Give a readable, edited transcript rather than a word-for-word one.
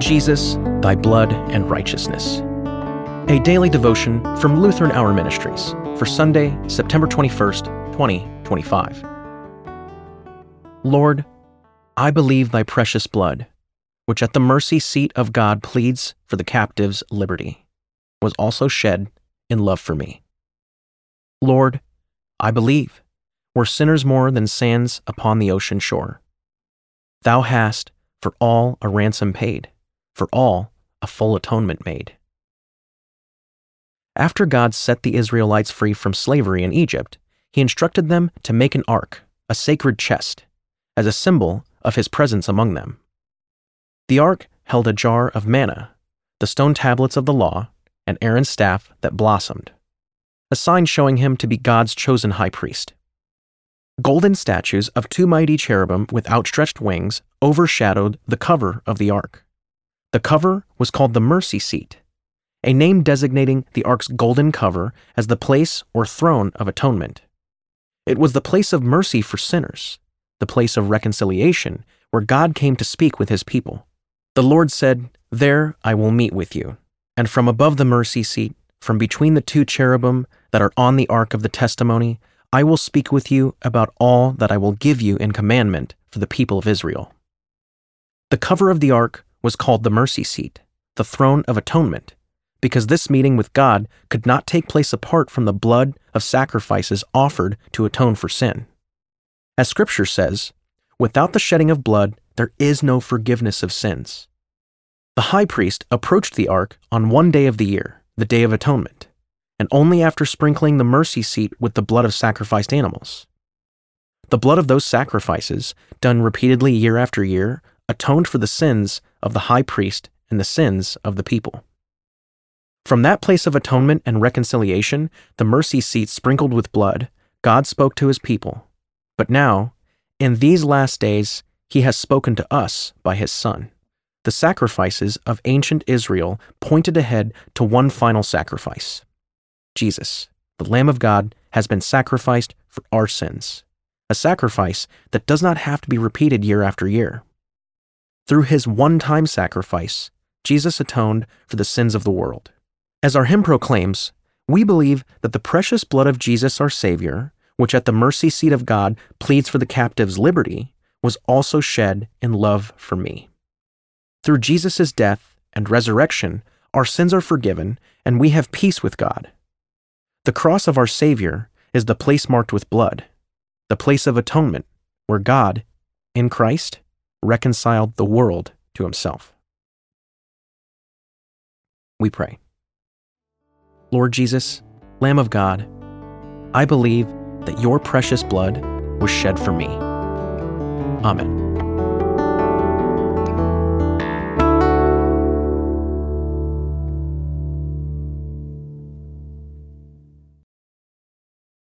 Jesus, thy blood and righteousness. A daily devotion from Lutheran Hour Ministries for Sunday, September 21st, 2025. Lord, I believe thy precious blood, which at the mercy seat of God pleads for the captive's liberty, was also shed in love for me. Lord, I believe, were sinners more than sands upon the ocean shore. Thou hast for all a ransom paid, for all a full atonement made. After God set the Israelites free from slavery in Egypt, he instructed them to make an ark, a sacred chest, as a symbol of his presence among them. The ark held a jar of manna, the stone tablets of the law, and Aaron's staff that blossomed, a sign showing him to be God's chosen high priest. Golden statues of two mighty cherubim with outstretched wings overshadowed the cover of the ark. The cover was called the mercy seat, a name designating the ark's golden cover as the place or throne of atonement. It was the place of mercy for sinners, the place of reconciliation where God came to speak with his people. The Lord said, "There I will meet with you." And from above the mercy seat, from between the two cherubim that are on the ark of the testimony, I will speak with you about all that I will give you in commandment for the people of Israel. The cover of the ark was called the mercy seat, the throne of atonement, because this meeting with God could not take place apart from the blood of sacrifices offered to atone for sin. As Scripture says, without the shedding of blood, there is no forgiveness of sins. The high priest approached the ark on one day of the year, the Day of Atonement, and only after sprinkling the mercy seat with the blood of sacrificed animals. The blood of those sacrifices, done repeatedly year after year, atoned for the sins of the high priest and the sins of the people. From that place of atonement and reconciliation, the mercy seat sprinkled with blood, God spoke to his people. But now, in these last days, he has spoken to us by his Son. The sacrifices of ancient Israel pointed ahead to one final sacrifice. Jesus, the Lamb of God, has been sacrificed for our sins, a sacrifice that does not have to be repeated year after year. Through his one-time sacrifice, Jesus atoned for the sins of the world. As our hymn proclaims, we believe that the precious blood of Jesus our Savior, which at the mercy seat of God pleads for the captive's liberty, was also shed in love for me. Through Jesus' death and resurrection, our sins are forgiven and we have peace with God. The cross of our Savior is the place marked with blood, the place of atonement where God, in Christ, reconciled the world to himself. We pray. Lord Jesus, Lamb of God, I believe that your precious blood was shed for me. Amen.